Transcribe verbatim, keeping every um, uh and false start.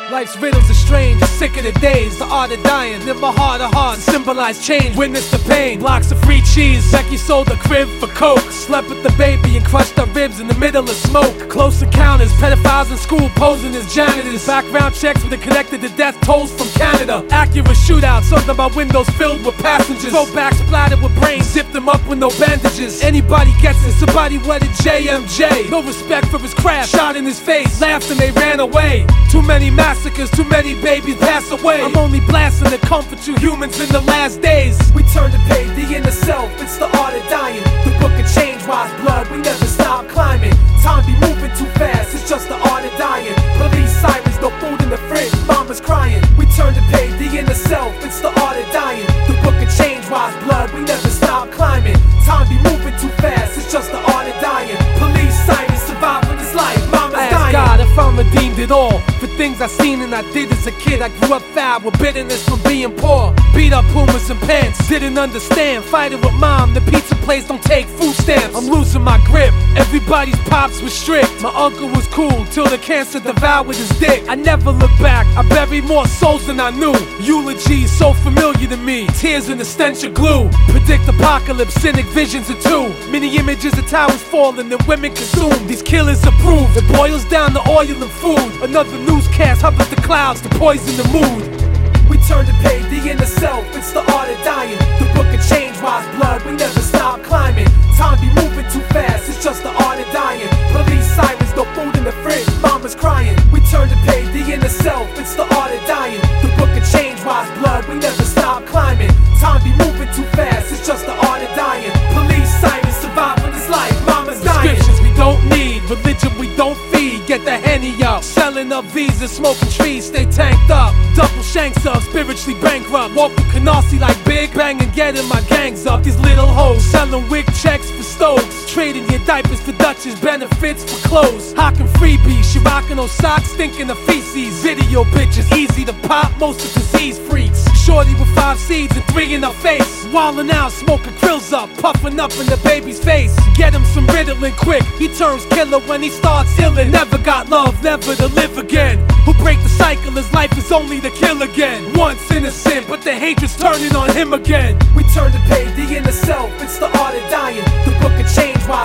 Life's riddles are strange, sick of the days, the art of dying. Live my heart of hearts, symbolize change, witness the pain. Blocks of free cheese, Becky sold a crib for coke. Slept with the baby and crushed her ribs in the middle of smoke. Close encounters, pedophiles in school posing as janitors. Background checks with a connected to death tolls from Canada. Accurate shootouts, something about windows filled with passengers. Throwbacks splattered with brains, zip them up with no bandages. Anybody gets it, somebody wedded J M J. No respect for his craft, shot in his face, laughed and they ran away. Too many massacres, too many babies pass away. I'm only blasting to comfort you humans in the last days. We turn the page, the inner self, it's the art of dying. The book of change, wise blood, we never stop climbing. Time be moving too fast, it's just the art of dying. Police sirens, no food in the fridge, mama's crying. We turn the page, the inner self, it's the art of dying. The book of change, wise blood, we never stop climbing. Time be moving too fast, it's just the art of dying. Police sirens, surviving this life, mama's dying. I ask God if I'm redeemed at all for things I seen and I did as a kid. I grew up foul with bitterness from being poor. Beat up Pumas and pants, didn't understand. Fighting with mom, the pizza place don't take food stamps. I'm losing my grip, everybody's pops was strict. My uncle was cool till the cancer devoured his dick. I never look back, I buried more souls than I knew. Eulogies so familiar to me, tears in the stench of glue. Predict apocalypse, cynic visions of two. Many images of towers falling and women consumed. These killers approve, it boils down to oil and food. Another newscast hovers the clouds to poison the mood. We turn the page, the inner self, it's the art of dying. The book of change, wise blood, we never stop climbing. Time be moving too fast, it's just the art of dying. Police sirens, no food in the fridge, mama's crying. We turn the page, the inner self, it's the art of dying. The book of change, wise blood, we never stop climbing. Time be moving too fast, it's just the art of dying. Police sirens, surviving this life, mama's dying. Scriptures we don't need, religion we don't feed. Get the Henny up, selling up visas, smoking trees, stay tanked up. Double shanks up, spiritually bankrupt. Walk with Canarsie like Big Bang and getting my gangs up. These little hoes selling wig checks for stoves, trading your diapers for Dutchess, benefits for clothes. Hawking freebies, she rocking those socks, stinking of feces. Video bitches, easy to pop, most of disease freaks. Shorty with five seeds and three in her face, wildin' out, smoking krills up, puffing up in the baby's face. Get him some Ritalin quick, he turns killer when he starts healing. Never got love, never to live again. Who break the cycle, his life is only to kill again. Once innocent, but the hatred's turning on him again. We turn the page, the inner self, it's the art of dying. The book of change,